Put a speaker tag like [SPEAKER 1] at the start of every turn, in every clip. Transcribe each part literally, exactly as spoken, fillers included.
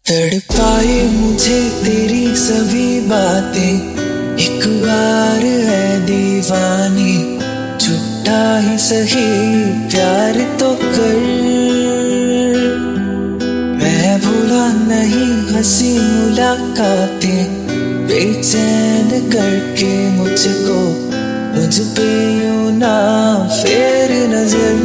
[SPEAKER 1] तड़पाए मुझे तेरी सभी बातें, एक बार है दीवानी, झूठा ही सही प्यार तो कर। मैं भूला नहीं हंसी मुलाकातें, बेचैन करके मुझको, मुझ पे यूं ना फेर नजर।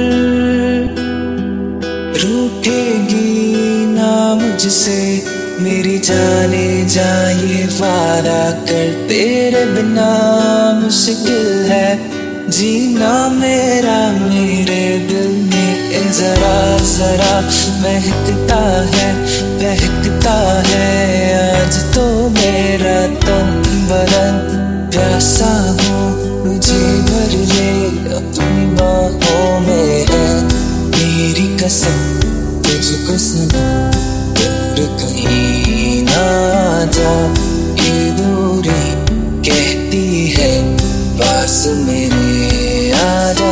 [SPEAKER 1] रूठेगी ना मुझसे मेरी जाने जा, ये वादा कर, तेरे बिना मुश्किल है जीना मेरा। मेरे दिल में जरा जरा महकता है, बहकता है आज तो मेरा तन बदन। प्यासा हूँ तुझे भर ले अपनी बाहों में है, मेरी कसम तुझको सनम, दूर कहीं ना जा। ये दूरी कहती है पास मेरे आजा।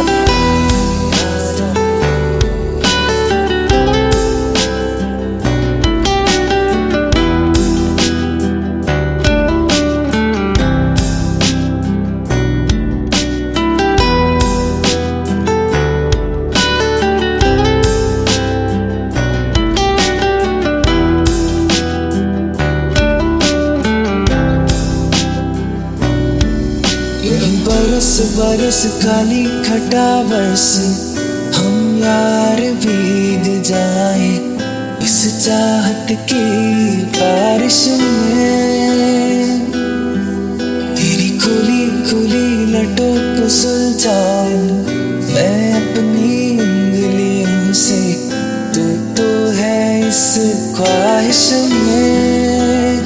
[SPEAKER 1] बरस बरस काली खटा बरस, हम यार भीग जाए इस चाहत की बारिश में। तेरी खुली खुली लटों को सुलझाऊं मैं अपनी उंगलियों से, तू तो है इस ख्वाहिश में।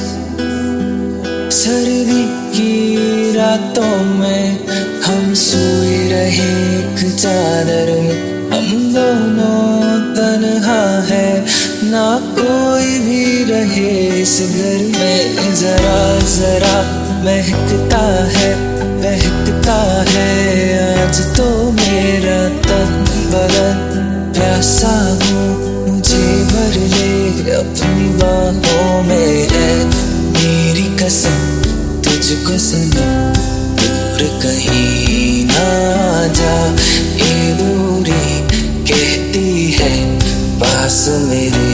[SPEAKER 1] सर्दी की रातों में हम सोए रहे एक चादर में, हम दोनों तन्हा है ना कोई भी रहे इस घर में। जरा जरा महकता है, बहकता है आज तो मेरा तन बदन। प्यासा हूँ मुझे भर ले अपनी बाहों में है, मेरी कसम तुझको सनम, दूर कहीं ना जा। ये दूरी कहती है पास मेरे